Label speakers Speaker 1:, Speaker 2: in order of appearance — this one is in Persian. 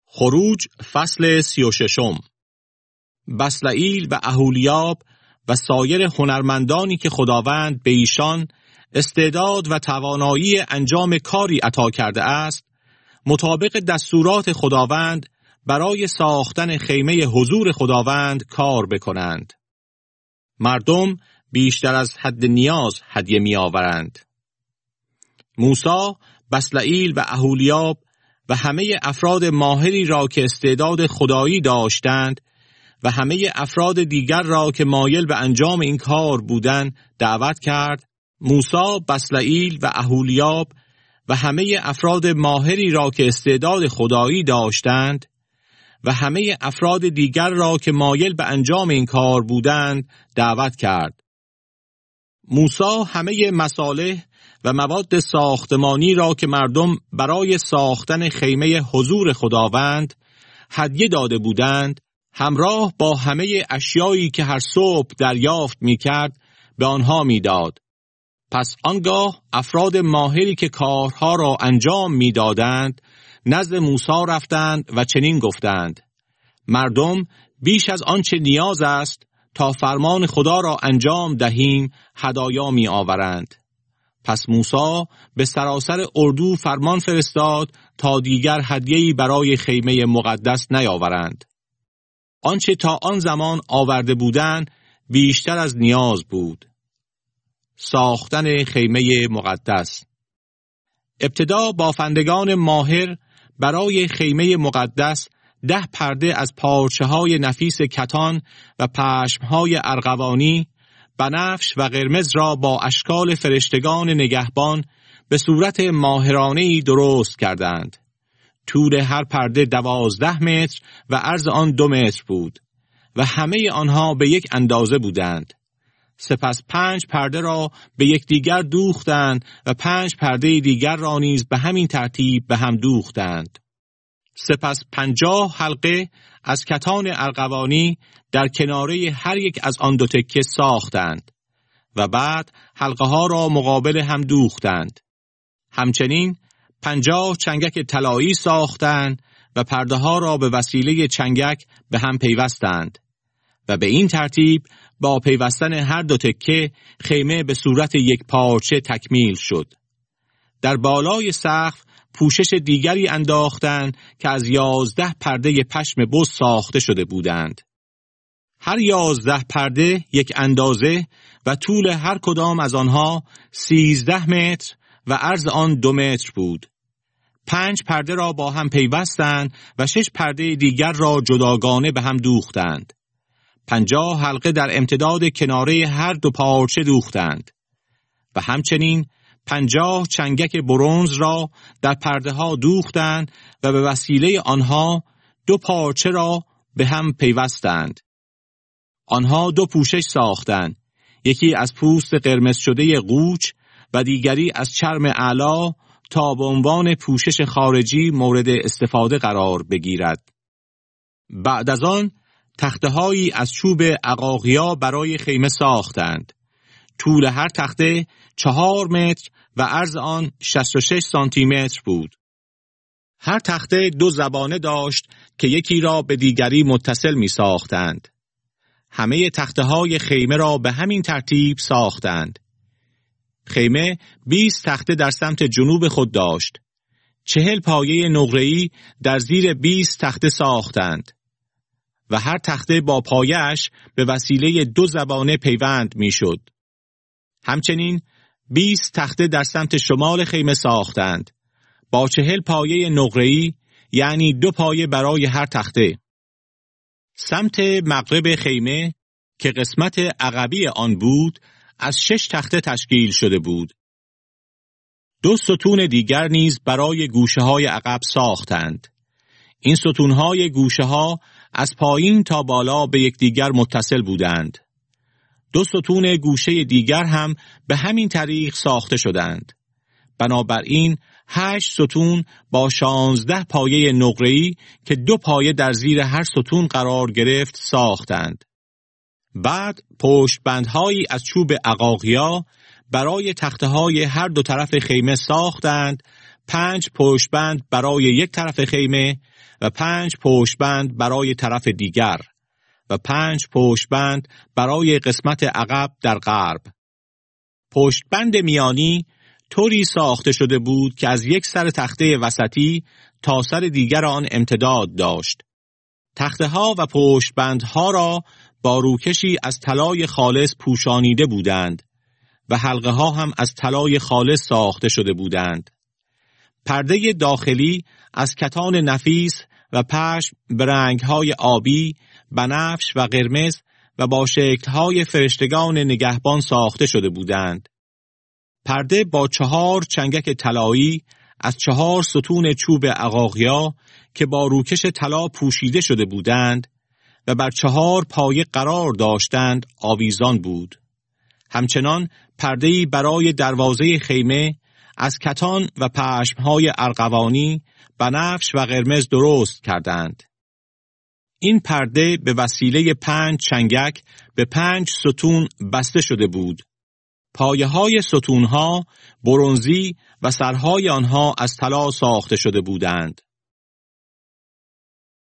Speaker 1: خروج فصل 36. بسلئیل و اهولیاب و سایر هنرمندانی که خداوند به ایشان استعداد و توانایی انجام کاری عطا کرده است، مطابق دستورات خداوند برای ساختن خیمه حضور خداوند کار بکنند. مردم بیشتر از حد نیاز هدیه می آورند. موسی، بسلئیل و اهولیاب و همه افراد ماهری را که استعداد خدایی داشتند و همه افراد دیگر را که مایل به انجام این کار بودند دعوت کرد. موسی، بسلئیل و اهولیاب و همه افراد ماهری را که استعداد خدایی داشتند و همه افراد دیگر را که مایل به انجام این کار بودند دعوت کرد. موسی همه مصالح و مواد ساختمانی را که مردم برای ساختن خیمه حضور خداوند هدیه داده بودند، همراه با همه اشیایی که هر صبح دریافت می‌کرد به آنها می‌داد. پس آنگاه افراد ماهری که کارها را انجام می‌دادند نزد موسی رفتند و چنین گفتند: مردم بیش از آنچه نیاز است تا فرمان خدا را انجام دهیم هدایا می آورند. پس موسی به سراسر اردو فرمان فرستاد تا دیگر هدیه‌ای برای خیمه مقدس نیاورند. آنچه تا آن زمان آورده بودند بیشتر از نیاز بود. ساختن خیمه مقدس. ابتدا بافندگان ماهر برای خیمه مقدس 10 پرده از پارچه‌های نفیس کتان و پشم‌های ارغوانی، بنفش و قرمز را با اشکال فرشتگان نگهبان به صورت ماهرانه‌ای درست کردند. طول هر پرده 12 متر و عرض آن 2 متر بود و همه آنها به یک اندازه بودند. سپس 5 پرده را به یکدیگر دوختند و 5 پرده دیگر را نیز به همین ترتیب به هم دوختند. سپس 50 حلقه از کتان ارغوانی در کناره هر یک از آن 2 تکه ساختند و بعد حلقه ها را مقابل هم دوختند. همچنین 50 چنگک طلایی ساختند و پرده ها را به وسیله چنگک به هم پیوستند و به این ترتیب با پیوستن هر 2 تکه خیمه به صورت یک پارچه تکمیل شد. در بالای سقف پوشش دیگری انداختند که از 11 پرده پشم بز ساخته شده بودند. هر 11 پرده یک اندازه و طول هر کدام از آنها 13 متر و عرض آن 2 متر بود. 5 پرده را با هم پیوستند و 6 پرده دیگر را جداگانه به هم دوختند. 50 حلقه در امتداد کناره هر 2 پارچه دوختند و همچنین 50 چنگک برنز را در پرده ها دوختند و به وسیله آنها 2 پارچه را به هم پیوستند. آنها 2 پوشش ساختند، یکی از پوست قرمز شده قوچ و دیگری از چرم اعلی تا به عنوان پوشش خارجی مورد استفاده قرار بگیرد. بعد از آن تخته‌هایی از چوب عقاقیا برای خیمه ساختند. طول هر تخته 4 متر و عرض آن 66 سانتی متر بود. هر تخته 2 زبانه داشت که یکی را به دیگری متصل می ساختند. همه تخته‌های خیمه را به همین ترتیب ساختند. خیمه 20 تخته در سمت جنوب خود داشت. 40 پایه نقره‌ای در زیر 20 تخته ساختند و هر تخته با پایه‌اش به وسیله 2 زبانه پیوند می شد. همچنین 20 تخته در سمت شمال خیمه ساختند با 40 پایه نقره‌ای، یعنی 2 پایه برای هر تخته. سمت مغرب خیمه که قسمت عقبی آن بود از 6 تخته تشکیل شده بود. 2 ستون دیگر نیز برای گوشه‌های عقب ساختند. این ستون‌های گوشه‌ها از پایین تا بالا به یکدیگر متصل بودند. 2 ستون گوشه دیگر هم به همین طریق ساخته شدند. بنابراین 8 ستون با 16 پایه نقره‌ای که 2 پایه در زیر هر ستون قرار گرفت ساختند. بعد پشتبندهایی از چوب عقاقیا برای تخته‌های هر 2 طرف خیمه ساختند 5 پشتبند برای یک طرف خیمه و 5 پشتبند برای طرف دیگر و 5 پشتبند برای قسمت عقب در غرب. پشتبند میانی طوری ساخته شده بود که از یک سر تخته وسطی تا سر دیگر آن امتداد داشت. تخته ها و پشتبندها را با روکشی از طلای خالص پوشانیده بودند و حلقه ها هم از طلای خالص ساخته شده بودند. پرده داخلی از کتان نفیس و پشم به رنگ‌های آبی، بنفش و قرمز و با شکل‌های فرشتگان نگهبان ساخته شده بودند. پرده با 4 چنگک طلایی از 4 ستون چوب عقاقیا که با روکش طلا پوشیده شده بودند و بر 4 پایه قرار داشتند آویزان بود. همچنان پرده‌ای برای دروازه خیمه از کتان و پشم‌های ارغوانی، بنفش و قرمز درست کردند. این پرده به وسیله 5 چنگک به 5 ستون بسته شده بود. پایه‌های ستون‌ها برنزی و سرهای آنها از طلا ساخته شده بودند.